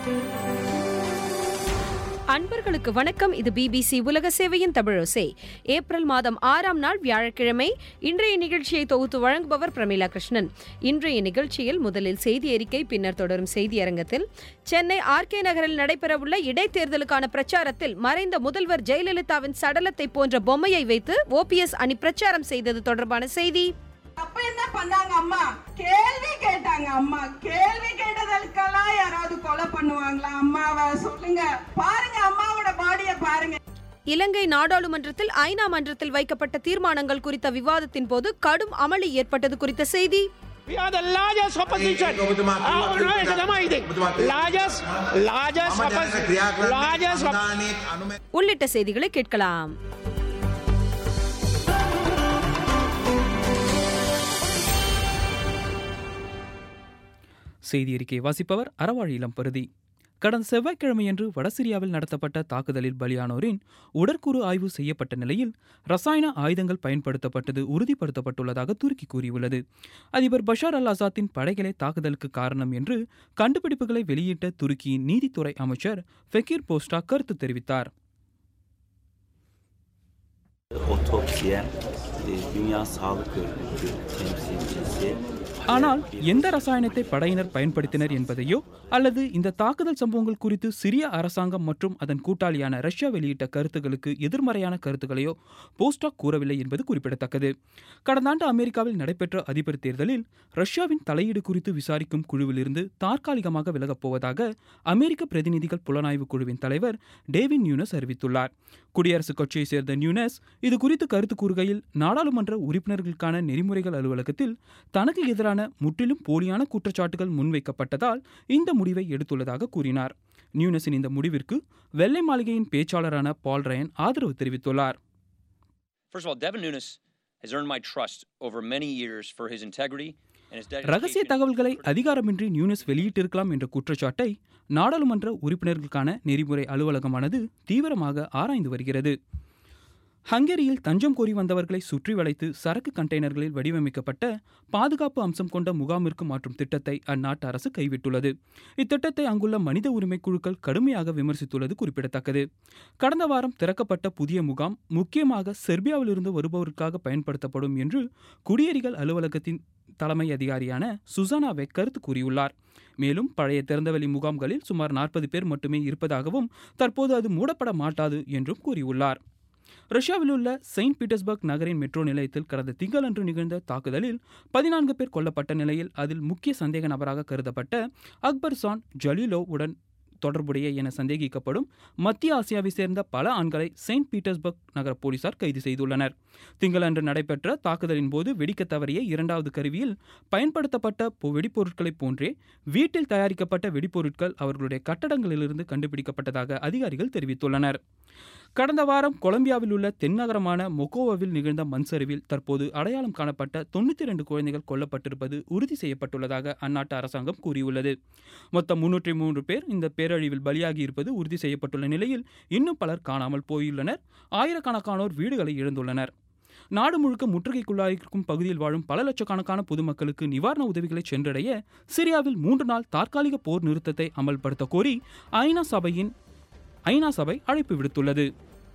அன்பர்களுக்கு வணக்கம். இது BBC உலக சேவையின் தமிழோசை. ஏப்ரல் மாதம் 6ஆம் நாள் வியாழக்கிழமை. இன்றைய நிகழ்ச்சியை தொகுத்து வழங்குபவர் பிரமிளா கிருஷ்ணன். இன்றைய நிகழ்ச்சியில் முதலில் செய்தி அறிக்கை, பின்னர் தொடரும் செய்தி அரங்கத்தில் சென்னை RK நகரில் நடைபெறவுள்ள இடைத்தேர்தலுக்கான பிரச்சாரத்தில் மறைந்த முதல்வர் ஜெயலலிதாவின் சடலத்தை போன்ற பொம்மையை வைத்து OPS அணி பிரச்சாரம் செய்தது தொடர்பான செய்தி. அப்ப என்ன பண்ணாங்க? அம்மா கேள்வி கேட்டாங்க. அம்மா கேள்வி கேட்டதற்கெல்லாம் யாராவது கொலை பண்ணுவாங்களா? அம்மாவை சொல்லுங்க, பாருங்க, அம்மாவோட பாடியை பாருங்க. இலங்கை நாடாளுமன்றத்தில் ஐநா மன்றத்தில் வைக்கப்பட்ட தீர்மானங்கள் குறித்த விவாதத்தின் போது கடும் அமளி ஏற்பட்டது குறித்த செய்தி. உள்ளிட்ட செய்திகளை கேட்கலாம். செய்தி அறிக்கை வாசிப்பவர் அறவாழி இளம்பருதி. கடந்த செவ்வாய்க்கிழமையன்று வடசிரியாவில் நடத்தப்பட்ட தாக்குதலில் பலியானோரின் உடற்கூறு ஆய்வு செய்யப்பட்ட நிலையில் ரசாயன ஆயுதங்கள் பயன்படுத்தப்பட்டது உறுதிப்படுத்தப்பட்டுள்ளதாக துருக்கி கூறியுள்ளது. அதிபர் பஷார் அல் அசாத்தின் படைகளே தாக்குதலுக்கு காரணம் என்று கண்டுபிடிப்புகளை வெளியிட்ட துருக்கியின் நீதித்துறை அமைச்சர் ஃபெகிர் போஸ்டா கருத்து தெரிவித்தார். ஆனால் எந்த ரசாயனத்தை படையினர் பயன்படுத்தினர் என்பதையோ அல்லது இந்த தாக்குதல் சம்பவங்கள் குறித்து சிரிய அரசாங்கம் மற்றும் அதன் கூட்டாளியான ரஷ்யா வெளியிட்ட கருத்துக்களுக்கு எதிர்மறையான கருத்துக்களையோ போஸ்டாக் கூறவில்லை என்பது குறிப்பிடத்தக்கது. கடந்த ஆண்டு அமெரிக்காவில் நடைபெற்ற அதிபர் தேர்தலில் ரஷ்யாவின் தலையீடு குறித்து விசாரிக்கும் குழுவிலிருந்து தற்காலிகமாக விலகப் போவதாக அமெரிக்க பிரதிநிதிகள் புலனாய்வு குழுவின் தலைவர் டேவிட் நியூனஸ் அறிவித்துள்ளார். குடியரசுக் கட்சியை சேர்ந்த நியூனஸ் இது குறித்து கருத்து கூறுகையில், நாடாளுமன்ற உறுப்பினர்களுக்கான நெறிமுறைகள் அலுவலகத்தில் தனக்கு எதிரான முற்றிலும் போலியான குற்றச்சாட்டுகள் முன்வைக்கப்பட்டதால் இந்த முடிவை எடுத்துள்ளதாக கூறினார். நியூனஸின் இந்த முடிவிற்கு வெள்ளை மாளிகையின் பேச்சாளரான பால் ரயன் ஆதரவு தெரிவித்துள்ளார். ரகசிய தகவல்களை அதிகாரமின்றி நியூனஸ் வெளியிட்டிருக்கலாம் என்ற குற்றச்சாட்டை நாடாளுமன்ற உறுப்பினர்களுக்கான நெறிமுறை அலுவலகமானது தீவிரமாக ஆராய்ந்து வருகிறது. ஹங்கேரியில் தஞ்சம் கோரி வந்தவர்களை சுற்றி வளைத்து சரக்கு கண்டெய்னர்களில் வடிவமைக்கப்பட்ட பாதுகாப்பு அம்சம் கொண்ட முகாமிற்கு மாற்றும் திட்டத்தை அந்நாட்டு அரசு கைவிட்டுள்ளது. இத்திட்டத்தை அங்குள்ள மனித உரிமை குழுக்கள் கடுமையாக விமர்சித்துள்ளது குறிப்பிடத்தக்கது. கடந்த வாரம் திறக்கப்பட்ட புதிய முகாம் முக்கியமாக செர்பியாவிலிருந்து வருபவருக்காக பயன்படுத்தப்படும் என்று குடியேறிகள் அலுவலகத்தின் தலைமை அதிகாரியான சுசானா வெக் கருத்து கூறியுள்ளார். மேலும் பழைய திறந்தவெளி முகாம்களில் சுமார் 40 பேர் மட்டுமே இருப்பதாகவும் தற்போது அது மூடப்பட மாட்டாது என்றும் கூறியுள்ளார். ரஷ்யாவில் உள்ள செயின்ட் பீட்டர்ஸ்பர்க் நகரின் மெட்ரோ நிலையத்தில் கடந்த திங்களன்று நிகழ்ந்த தாக்குதலில் 14 பேர் கொல்லப்பட்ட நிலையில் அதில் முக்கிய சந்தேக நபராக கருதப்பட்ட அக்பர்சான் ஜலீலோவ் உடன் தொடர்புடைய என சந்தேகிக்கப்படும் மத்திய ஆசியாவை சேர்ந்த பல ஆண்களை செயின்ட் பீட்டர்ஸ்பர்க் நகர போலீசார் கைது செய்துள்ளனர். திங்களன்று நடைபெற்ற தாக்குதலின் போது வெடிக்க தவறிய 2வது கருவியில் பயன்படுத்தப்பட்ட வெடிப்பொருட்களைப் போன்றே வீட்டில் தயாரிக்கப்பட்ட வெடிப்பொருட்கள் அவர்களுடைய கட்டடங்களிலிருந்து கண்டுபிடிக்கப்பட்டதாக அதிகாரிகள் தெரிவித்துள்ளனர். கடந்த வாரம் கொலம்பியாவில் உள்ள தென்னகரமான மொகோவாவில் நிகழ்ந்த மண் சரிவில் தற்போது அடையாளம் காணப்பட்ட 92 குழந்தைகள் கொல்லப்பட்டிருப்பது உறுதி செய்யப்பட்டுள்ளதாக அந்நாட்டு அரசாங்கம் கூறியுள்ளது. மொத்தம் 303 பேர் இந்த பேரழிவில் பலியாகி இருப்பது உறுதி செய்யப்பட்டுள்ள நிலையில் இன்னும் பலர் காணாமல் போயுள்ளனர். ஆயிரக்கணக்கானோர் வீடுகளை இழந்துள்ளனர். நாடு முழுக்க முற்றுகைக்குள்ளாயிருக்கும் பகுதியில் வாழும் பல லட்சக்கணக்கான பொதுமக்களுக்கு நிவாரண உதவிகளை சென்றடைய சிரியாவில் 3 நாள் தற்காலிக போர் நிறுத்தத்தை அமல்படுத்த கோரி ஐநா சபை அழைப்பு விடுத்துள்ளது.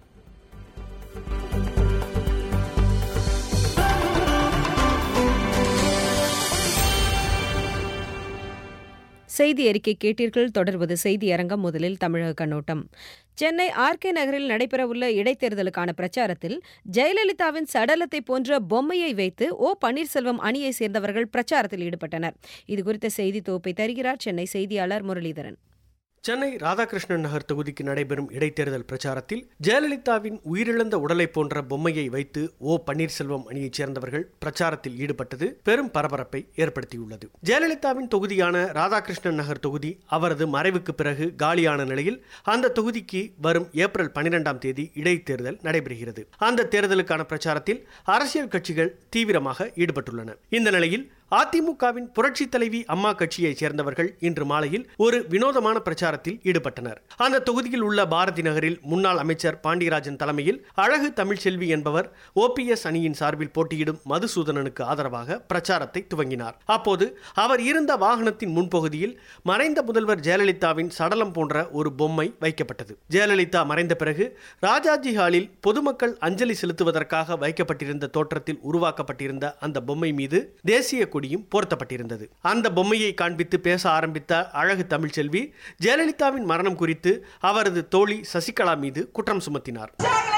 செய்தி அறிக்கை கேட்டீர்கள். தொடர்வது செய்தி அரங்கம். முதலில் தமிழக கண்ணோட்டம். சென்னை RK நகரில் நடைபெறவுள்ள இடைத்தேர்தலுக்கான பிரச்சாரத்தில் ஜெயலலிதாவின் சடலத்தை போன்ற பொம்மையை வைத்து பன்னீர்செல்வம் அணியை சேர்ந்தவர்கள் பிரச்சாரத்தில் ஈடுபட்டனர். இதுகுறித்த செய்தி தொகுப்பை தருகிறார் சென்னை செய்தியாளர் முரளிதரன். சென்னை ராதாகிருஷ்ணன் நகர் தொகுதிக்கு நடைபெறும் இடைத்தேர்தல் பிரச்சாரத்தில் ஜெயலலிதாவின் உயிரிழந்த உடலை போன்ற பொம்மையை வைத்து பன்னீர்செல்வம் அணியைச் சேர்ந்தவர்கள் பிரச்சாரத்தில் ஈடுபட்டது பெரும் பரபரப்பை ஏற்படுத்தியுள்ளது. ஜெயலலிதாவின் தொகுதியான ராதாகிருஷ்ணன் நகர் தொகுதி அவரது மறைவுக்கு பிறகு காலியான நிலையில் அந்த தொகுதிக்கு வரும் ஏப்ரல் 12ஆம் தேதி இடைத்தேர்தல் நடைபெறுகிறது. அந்த தேர்தலுக்கான பிரச்சாரத்தில் அரசியல் கட்சிகள் தீவிரமாக ஈடுபட்டுள்ளன. இந்த நிலையில் அதிமுகவின் புரட்சி தலைவி அம்மா கட்சியைச் சேர்ந்தவர்கள் இன்று மாலையில் ஒரு வினோதமான பிரச்சாரத்தில் ஈடுபட்டனர். அந்த தொகுதியில் உள்ள பாரதி நகரில் முன்னாள் அமைச்சர் பாண்டியராஜன் தலைமையில் அழகு தமிழ்ச்செல்வி என்பவர் OPS அணியின் சார்பில் போட்டியிடும் மதுசூதனனுக்கு ஆதரவாக பிரச்சாரத்தை துவங்கினார். அப்போது அவர் இருந்த வாகனத்தின் முன்பகுதியில் மறைந்த முதல்வர் ஜெயலலிதாவின் சடலம் போன்ற ஒரு பொம்மை வைக்கப்பட்டது. ஜெயலலிதா மறைந்த பிறகு ராஜாஜி ஹாலில் பொதுமக்கள் அஞ்சலி செலுத்துவதற்காக வைக்கப்பட்டிருந்த தோற்றத்தில் உருவாக்கப்பட்டிருந்த அந்த பொம்மை மீது தேசிய கொடியும் போர்த்தப்பட்டிருந்தது. அந்த பொம்மையை காண்பித்து பேச ஆரம்பித்த அழகு தமிழ்ச்செல்வி ஜெயலலிதாவின் மரணம் குறித்து அவரது தோழி சசிகலா மீது குற்றம் சுமத்தினார்.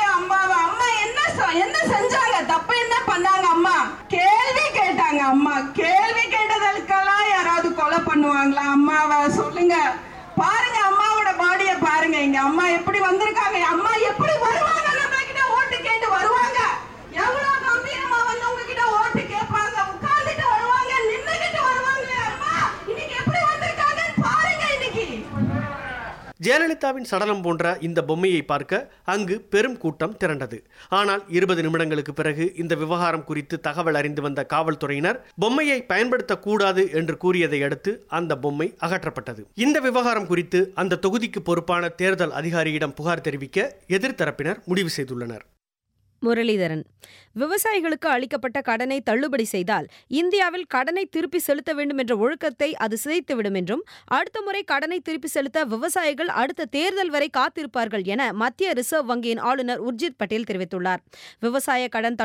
என்ன செஞ்சாங்க, தப்பு என்ன பண்ணாங்க? அம்மா கேள்வி கேட்டாங்க. அம்மா கேள்வி கேட்டதற்கெல்லாம் யாராவது கொலை பண்ணுவாங்களா? அம்மாவை சொல்லுங்க. பாருங்க அம்மாவோட பாடியை பாருங்க. இங்க அம்மா எப்படி வந்திருக்காங்க, அம்மா எப்படி வருவாங்க, நம்ம கிட்ட ஓட்டு கேட்டு வருவாங்க. எவ்வளவு கம்பீரமா வந்து உங்ககிட்ட ஓட்டு கேட்பாங்க, உட்கார்ந்துட்டு வருவாங்க, நின்னுகிட்டு வருவாங்க. அம்மா இன்னைக்கு எப்படி வந்திருக்காங்க பாருங்க. இன்னைக்கு ஜெயலலிதாவின் சடலம் போன்ற இந்த பொம்மையை பார்க்க அங்கு பெரும் கூட்டம் திரண்டது. ஆனால் 20 நிமிடங்களுக்கு பிறகு இந்த விவகாரம் குறித்து தகவல் அறிந்து வந்த காவல்துறையினர் பொம்மையை பயன்படுத்தக்கூடாது என்று கூறியதை அடுத்து அந்த பொம்மை அகற்றப்பட்டது. இந்த விவகாரம் குறித்து அந்த தொகுதிக்கு பொறுப்பான தேர்தல் அதிகாரியிடம் புகார் தெரிவிக்க எதிர்த்தரப்பினர் முடிவு செய்துள்ளனர். முரளிதரன், விவசாயிகளுக்கு அளிக்கப்பட்ட கடனை தள்ளுபடி செய்தால் இந்தியாவில் கடனை திருப்பி செலுத்த வேண்டும் என்ற ஒழுக்கத்தை அது சிதைத்துவிடும் என்றும், அடுத்த முறை கடனை திருப்பி செலுத்த விவசாயிகள் அடுத்த தேர்தல் வரை காத்திருப்பார்கள் என மத்திய ரிசர்வ் வங்கியின் ஆளுநர் உர்ஜித் பட்டேல் தெரிவித்துள்ளார். விவசாய கடன்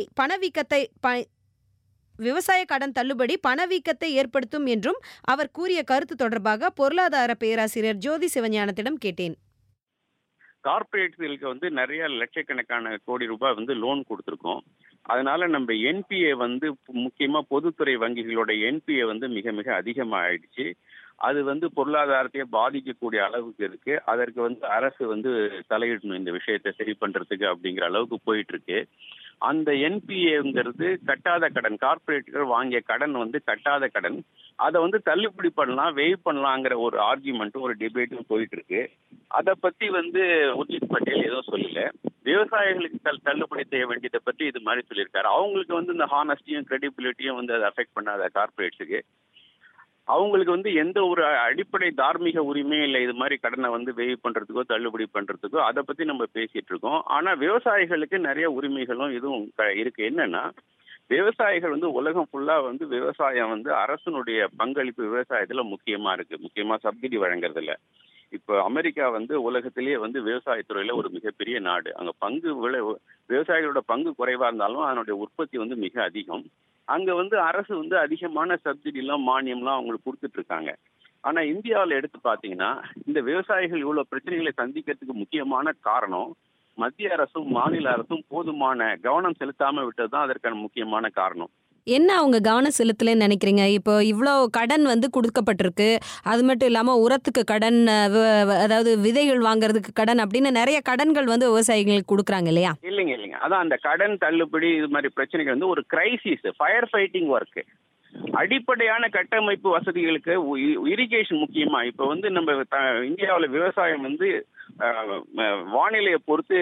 தள்ளுபடி பணவீக்கத்தை ஏற்படுத்தும் என்றும் அவர் கூறிய கருத்து தொடர்பாக பொருளாதார பேராசிரியர் ஜோதி சிவஞானத்திடம் கேட்டேன். கார்பரேட்களுக்கு நிறைய லட்சக்கணக்கான கோடி ரூபாய் லோன் கொடுத்துருக்கோம். அதனால நம்ம என்பிஏ முக்கியமா பொதுத்துறை வங்கிகளோட என்பிஏ மிக மிக அதிகமாயிடுச்சு. அது பொருளாதாரத்தையே பாதிக்கக்கூடிய அளவுக்கு இருக்கு. அதற்கு அரசு தலையிடணும் இந்த விஷயத்தை சரி பண்றதுக்கு அப்படிங்கிற அளவுக்கு போயிட்டு இருக்கு. அந்த என்பிஏங்கிறது கட்டாத கடன், கார்பரேட்டுகள் வாங்கிய கடன் கட்டாத கடன். அதை தள்ளுபடி பண்ணலாம், வெயிவ் பண்ணலாங்கிற ஒரு ஆர்குமெண்ட்டும் ஒரு டிபேட்டும் போயிட்டு இருக்கு. அதை பத்தி உர்ஜித் பட்டேல் எதுவும் சொல்லல. விவசாயிகளுக்கு தள்ளுபடி செய்ய வேண்டியதை பற்றி இது மாதிரி சொல்லியிருக்காரு. அவங்களுக்கு இந்த ஹானஸ்டியும் கிரெடிபிலிட்டியும் அதை அஃபெக்ட் பண்ணாத கார்பரேட்ஸுக்கு. அவங்களுக்கு எந்த ஒரு அடிப்படை தார்மீக உரிமையும் இல்லை இது மாதிரி கடனை வெயிவ் பண்றதுக்கோ தள்ளுபடி பண்றதுக்கோ. அதை பத்தி நம்ம பேசிட்டு இருக்கோம். ஆனா விவசாயிகளுக்கு நிறைய உரிமைகளும் இதுவும் இருக்கு. என்னன்னா, விவசாயிகள் உலகம் ஃபுல்லா விவசாயம் அரசனுடைய பங்களிப்பு விவசாயத்துல முக்கியமா இருக்கு. முக்கியமா சப்சிடி வழங்குறதுல. இப்போ அமெரிக்கா உலகத்திலேயே விவசாயத்துறையில ஒரு மிகப்பெரிய நாடு. அங்க விவசாயிகளோட பங்கு குறைவா இருந்தாலும் அதனுடைய உற்பத்தி மிக அதிகம். அங்க அரசு அதிகமான சப்சிடிலாம் மானியம்லாம் அவங்களுக்கு கொடுத்துட்டு இருக்காங்க. ஆனா இந்தியாவில் எடுத்து பாத்தீங்கன்னா இந்த விவசாயிகள் இவ்வளவு பிரச்சனைகளை சந்திக்கிறதுக்கு முக்கியமான காரணம் மத்திய அரசும் மாநில அரசும் போதுமான கவனம் செலுத்தாம விட்டதுதான் அதற்கான முக்கியமான காரணம். என்ன அவங்க கவனம் செலுத்தலன்னு நினைக்கிறீங்க? இப்போ இவ்வளோ கடன் கொடுக்கப்பட்டிருக்கு. அது மட்டும் இல்லாமல் உரத்துக்கு கடன், அதாவது விதைகள் வாங்குறதுக்கு கடன் அப்படின்னு நிறைய கடன்கள் விவசாயிகளுக்கு கொடுக்குறாங்க இல்லையா? இல்லைங்க. அதான் அந்த கடன் தள்ளுபடி இது மாதிரி பிரச்சனைகள் ஒரு கிரைசிஸ், ஃபயர் ஃபைட்டிங் ஒர்க். அடிப்படையான கட்டமைப்பு வசதிகளுக்கு இரிகேஷன் முக்கியமா. இப்போ நம்ம இந்தியாவில் விவசாயம் வானிலையை பொறுத்து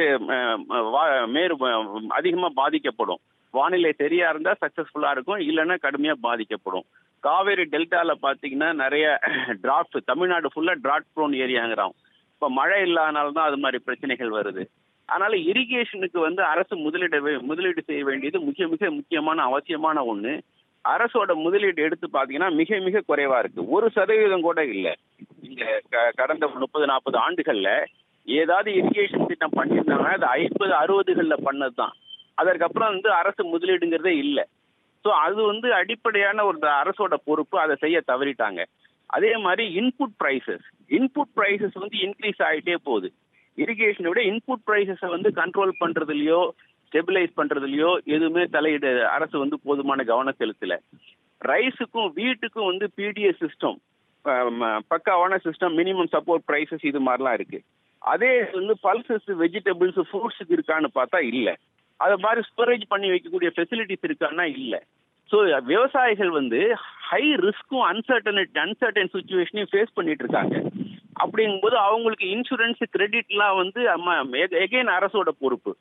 அதிகமா பாதிக்கப்படும். வானிலை சரியா இருந்தா சக்சஸ்ஃபுல்லா இருக்கும், இல்லைன்னா கடுமையா பாதிக்கப்படும். காவேரி டெல்டால பாத்தீங்கன்னா நிறைய டிராட், தமிழ்நாடு ஃபுல்லா டிராட் ப்ரோன் ஏரியாங்கிறோம். இப்ப மழை இல்லாதனால்தான் அது மாதிரி பிரச்சனைகள் வருது. அதனால இரிகேஷனுக்கு அரசு முதலீடு செய்ய வேண்டியது முக்கியமான அவசியமான ஒண்ணு. அரசோட முதலீடு எடுத்து பாத்தீங்கன்னா மிக மிக குறைவா இருக்கு. 1% கூட இல்லை. இங்க கடந்த 30-40 ஆண்டுகள்ல ஏதாவது இரிகேஷன் திட்டம் பண்ணியிருந்தாங்கன்னா அது 50-60களில் பண்ணதுதான். அதற்கப்புறம் அரசு முதலீடுங்கிறதே இல்லை. ஸோ அது அடிப்படையான ஒரு அரசோட பொறுப்பு. அதை செய்ய தவறிட்டாங்க. அதே மாதிரி இன்புட் ப்ரைசஸ் இன்க்ரீஸ் ஆகிட்டே போகுது. இரிகேஷனை விட இன்புட் ப்ரைசஸை கண்ட்ரோல் பண்றதுலையோ ஸ்டெபிலைஸ் பண்றதுலையோ எதுவுமே தலையிட அரசு போதுமான கவனம் செலுத்தல. ரைஸுக்கும் வீட்டுக்கும் பிடிஎஸ் சிஸ்டம், பக்காவான சிஸ்டம், மினிமம் சப்போர்ட் ப்ரைசஸ் இது மாதிரிலாம் இருக்கு. அதே பல்சஸ், வெஜிடபிள்ஸ், ஃப்ரூட்ஸுக்கு இருக்கான்னு பார்த்தா இல்லை. அது மாதிரி ஸ்டோரேஜ் பண்ணி வைக்கக்கூடிய ஃபெசிலிட்டிஸ் இருக்கான்னா இல்லை. ஸோ விவசாயிகள் ஹை ரிஸ்க்கும் அன்சர்டன் சுச்சுவேஷனையும் ஃபேஸ் பண்ணிட்டு இருக்காங்க. அப்படிங்கும்போது அவங்களுக்கு இன்சூரன்ஸ், கிரெடிட்லாம் எகைன் அரசோட பொறுப்பு.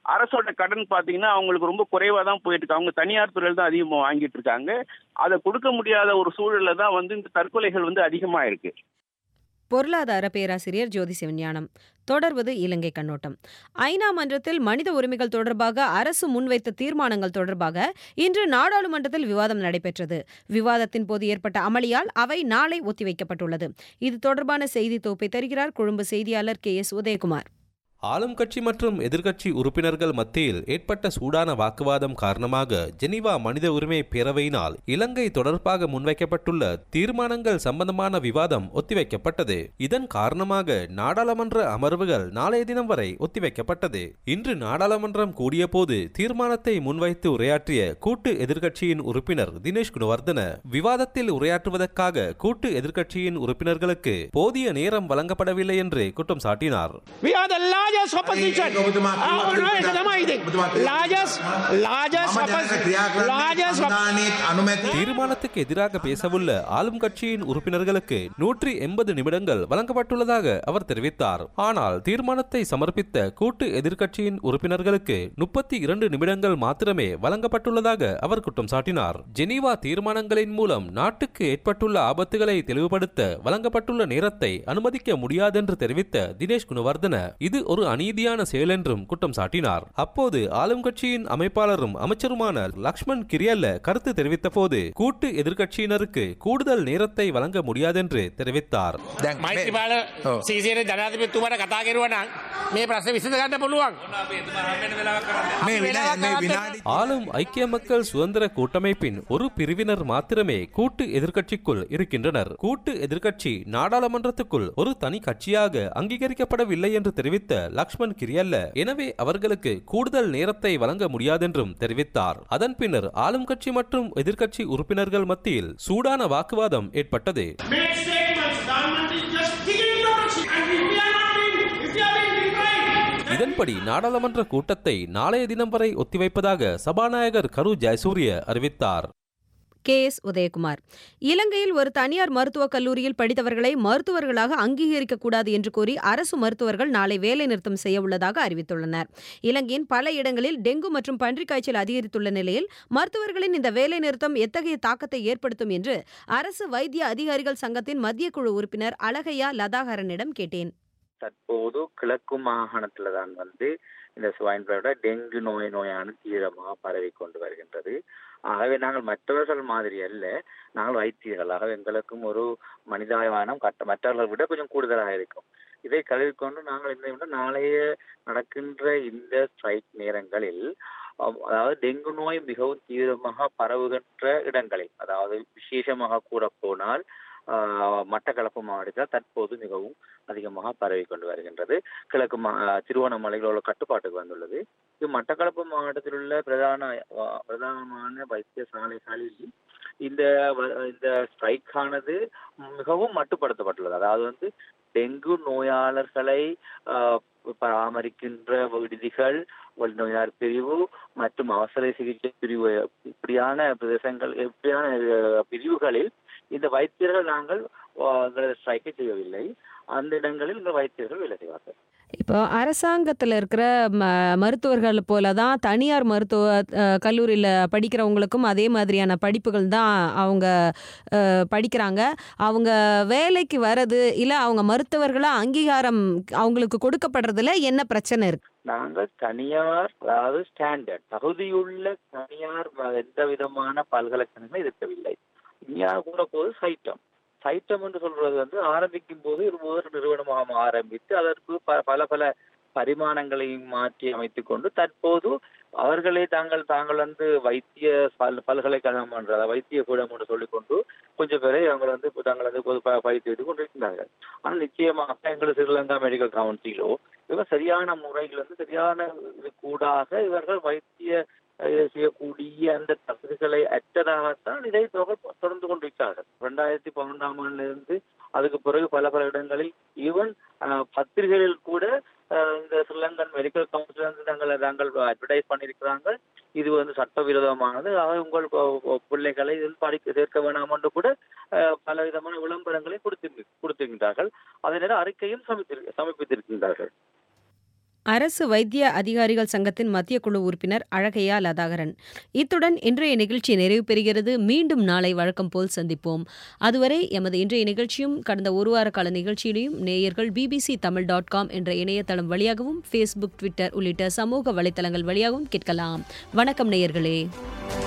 அரசோட கடன் பாத்தீங்கன்னா அவங்களுக்கு ரொம்ப குறைவா தான் போயிட்டு இருக்கு. அவங்க தனியார் துறையில் தான் அதிகமா வாங்கிட்டு இருக்காங்க. அதை கொடுக்க முடியாத ஒரு சூழல்ல தான் வந்து இந்த தற்கொலைகள் வந்து அதிகமா இருக்கு. பொருளாதார பேராசிரியர் ஜோதி சிவஞானம். தொடர்வது இலங்கை கண்ணோட்டம். ஐநா மன்றத்தில் மனித உரிமைகள் தொடர்பாக அரசு முன்வைத்த தீர்மானங்கள் தொடர்பாக இன்று நாடாளுமன்றத்தில் விவாதம் நடைபெற்றது. விவாதத்தின் போது ஏற்பட்ட அமளியால் அவை நாளை ஒத்திவைக்கப்பட்டுள்ளது. இது தொடர்பான செய்தி தொகுப்பை தருகிறார் கொழும்பு செய்தியாளர் KS உதயகுமார். ஆளும் கட்சி மற்றும் எதிர்க்கட்சி உறுப்பினர்கள் மத்தியில் ஏற்பட்ட சூடான வாக்குவாதம் காரணமாக ஜெனீவா மனித உரிமை பேரவையினால் இலங்கை தொடர்பாக முன்வைக்கப்பட்டுள்ள தீர்மானங்கள் சம்பந்தமான விவாதம் ஒத்திவைக்கப்பட்டது. இதன் காரணமாக நாடாளுமன்ற அமர்வுகள் நாளைய தினம் வரை ஒத்திவைக்கப்பட்டது. இன்று நாடாளுமன்றம் கூடிய போது தீர்மானத்தை முன்வைத்து உரையாற்றிய கூட்டு எதிர்க்கட்சியின் உறுப்பினர் தினேஷ் குணவர்தன விவாதத்தில் உரையாற்றுவதற்காக கூட்டு எதிர்க்கட்சியின் உறுப்பினர்களுக்கு போதிய நேரம் வழங்கப்படவில்லை என்று குற்றம் சாட்டினார். தீர்மானத்துக்கு எதிராக பேசவுள்ள ஆளும் கட்சியின் உறுப்பினர்களுக்கு 180 நிமிடங்கள் வழங்கப்பட்டுள்ளதாக அவர் தெரிவித்தார். ஆனால் தீர்மானத்தை சமர்ப்பித்த கூட்டு எதிர்க்கட்சியின் உறுப்பினர்களுக்கு 32 நிமிடங்கள் மாத்திரமே வழங்கப்பட்டுள்ளதாக அவர் குற்றம் சாட்டினார். ஜெனீவா தீர்மானங்களின் மூலம் நாட்டுக்கு ஏற்பட்டுள்ள ஆபத்துகளை தெளிவுபடுத்த வழங்கப்பட்டுள்ள நேரத்தை அனுமதிக்க முடியாதென்று தெரிவித்த தினேஷ் குணவர்தன இது ஒரு அநீதியான செயல் என்றும் குற்றம் சாட்டினார். அப்போது ஆளும் கட்சியின் அமைப்பாளரும் அமைச்சருமான லக்ஷ்மண் கிரியல்ல கருத்து தெரிவித்த போது கூட்டு எதிர்க்கட்சியினருக்கு கூடுதல் நேரத்தை வழங்க முடியாதென்று தெரிவித்தார். ஆளும் ஐக்கிய மக்கள் சுதந்திர கூட்டமைப்பின் ஒரு பிரிவினர் மாத்திரமே கூட்டு எதிர்க்கட்சிக்குள் இருக்கின்றனர். கூட்டு எதிர்க்கட்சி நாடாளுமன்றத்துக்குள் ஒரு தனி கட்சியாக அங்கீகரிக்கப்படவில்லை என்று தெரிவித்த லக்ஷ்மண் கிரியல்ல எனவே அவர்களுக்கு கூடுதல் நேரத்தை வழங்க முடியாதென்றும் தெரிவித்தார். அதன் பின்னர் ஆளும் கட்சி மற்றும் எதிர்க்கட்சி உறுப்பினர்கள் மத்தியில் சூடான வாக்குவாதம் ஏற்பட்டது. இதன்படி நாடாளுமன்ற கூட்டத்தை நாளைய தினம் வரை ஒத்திவைப்பதாக சபாநாயகர் கரு ஜெயசூரிய அறிவித்தார். KS உதயகுமார். இலங்கையில் ஒரு தனியார் மருத்துவக் கல்லூரியில் படித்தவர்களை மருத்துவர்களாக அங்கீகரிக்கக்கூடாது என்று கூறி அரசு மருத்துவர்கள் நாளை வேலைநிறுத்தம் செய்ய உள்ளதாக அறிவித்துள்ளனர். இலங்கையின் பல இடங்களில் டெங்கு மற்றும் பன்றிக் காய்ச்சல் அதிகரித்துள்ள நிலையில் மருத்துவர்களின் இந்த வேலைநிறுத்தம் எத்தகைய தாக்கத்தை ஏற்படுத்தும் என்று அரசு வைத்திய அதிகாரிகள் சங்கத்தின் மத்திய குழு உறுப்பினர் அழகையா லதாகரனிடம் கேட்டேன். தற்போது கிழக்கு மாகாணத்துல தான் இந்த ஸ்வைன் ஃப்ளூ டெங்கு நோயான தீவிரமாக பரவி கொண்டு வருகின்றது. ஆகவே நாங்கள் மற்றவர்கள் மாதிரி அல்ல, நாங்கள் வைத்தியர்களாக எங்களுக்கும் ஒரு மனிதாயமானம் மற்றவர்களை விட கொஞ்சம் கூடுதலாக இருக்கும். இதை கருதி கொண்டு நாங்கள் என்ன நாளைய நடக்கின்ற இந்த ஸ்ட்ரைக் நேரங்களில், அதாவது டெங்கு நோய் மிகவும் தீவிரமாக பரவுகின்ற இடங்களில், அதாவது விசேஷமாக கூட போனால் மட்டக்களப்பு மாவட்டத்தில் தற்போது மிகவும் அதிகமாக பரவி கொண்டு வருகின்றது. கிழக்கு திருவண்ணாமலையில் உள்ள கட்டுப்பாட்டுக்கு வந்துள்ளது. இது மட்டக்களப்பு மாவட்டத்தில் உள்ள பிரதானமான வைத்தியசாலைகளில் இந்த ஸ்ட்ரைக்கானது மிகவும் மட்டுப்படுத்தப்பட்டுள்ளது. அதாவது டெங்கு நோயாளர்களை பராமரிக்கின்ற விடுதிகள், நோயாளர் பிரிவு மற்றும் அவசர சிகிச்சை பிரிவு, இப்படியான பிரதேசங்கள், இப்படியான பிரிவுகளில் இந்த வைத்தியர்கள் நாங்கள் ஸ்ட்ரைக்கை செய்யவில்லை. அந்த இடங்களில் இந்த வைத்தியர்கள் வேலை செய்வார்கள். இப்போ அரசாங்கத்தில் இருக்கிற மருத்துவர்கள் போல தான் தனியார் மருத்துவ கல்லூரியில் படிக்கிறவங்களுக்கும் அதே மாதிரியான படிப்புகள் தான் அவங்க படிக்கிறாங்க. அவங்க வேலைக்கு வர்றது இல்லை அவங்க மருத்துவர்களாக அங்கீகாரம் அவங்களுக்கு கொடுக்கப்படுறதுல என்ன பிரச்சனை இருக்கு? நாங்கள் தனியார், அதாவது ஸ்டாண்டர்ட் தகுதியுள்ள தனியார் எந்த விதமான பல்கலைக்கழகங்களும் இருக்கவில்லை. இங்கே கூட போது சைட்டம் என்று சொல்றது ஆரம்பிக்கும் போது ஒரு நிறுவனமாக ஆரம்பித்து அதற்கு பல பரிமாணங்களையும் மாற்றி அமைத்துக் கொண்டு தற்போது அவர்களே தாங்கள் வைத்திய பல்கலைக்கழகம் என்ற வைத்திய கூடம் என்று சொல்லிக்கொண்டு கொஞ்சம் பேரை அவங்க தாங்கள் பயிற்சி எடுத்துக் கொண்டிருக்கிறார்கள். ஆனால் நிச்சயமாக எங்கள் ஸ்ரீலங்கா மெடிக்கல் கவுன்சிலோ இவங்க சரியான முறையில் சரியான கூடாக இவர்கள் வைத்திய செய்யக்கூடிய அந்த தகுதிகளை அற்றதாகத்தான் இதை தொடர்ந்து கொண்டிருக்கிறார்கள். 2012ஆம் ஆண்டிலிருந்து அதுக்கு பிறகு பல இடங்களில் ஈவன் பத்திரிகைகளில் கூட இந்த ஸ்ரீலங்கன் மெடிக்கல் கவுன்சில் நாங்கள் அட்வர்டைஸ் பண்ணியிருக்கிறாங்க. இது சட்டவிரோதமானது, உங்கள் பிள்ளைகளை படிக்க சேர்க்க வேணாம் என்று கூட பல விதமான விளம்பரங்களை கொடுத்திருக்கின்றார்கள். அதே நேரம் அறிக்கையும் சமர்ப்பித்திருக்கின்றார்கள். அரசு வைத்திய அதிகாரிகள் சங்கத்தின் மத்திய குழு உறுப்பினர் அழகையா லதாகரன். இத்துடன் இன்றைய நிகழ்ச்சி நிறைவு பெறுகிறது. மீண்டும் நாளை வழக்கம் போல் சந்திப்போம். அதுவரை எமது இன்றைய நிகழ்ச்சியும் கடந்த ஒரு வார கால நிகழ்ச்சியிலையும் நேயர்கள் bbctamil.com என்ற இணையதளம் வழியாகவும் ஃபேஸ்புக், ட்விட்டர் உள்ளிட்ட சமூக வலைத்தளங்கள் வழியாகவும் கேட்கலாம். வணக்கம் நேயர்களே.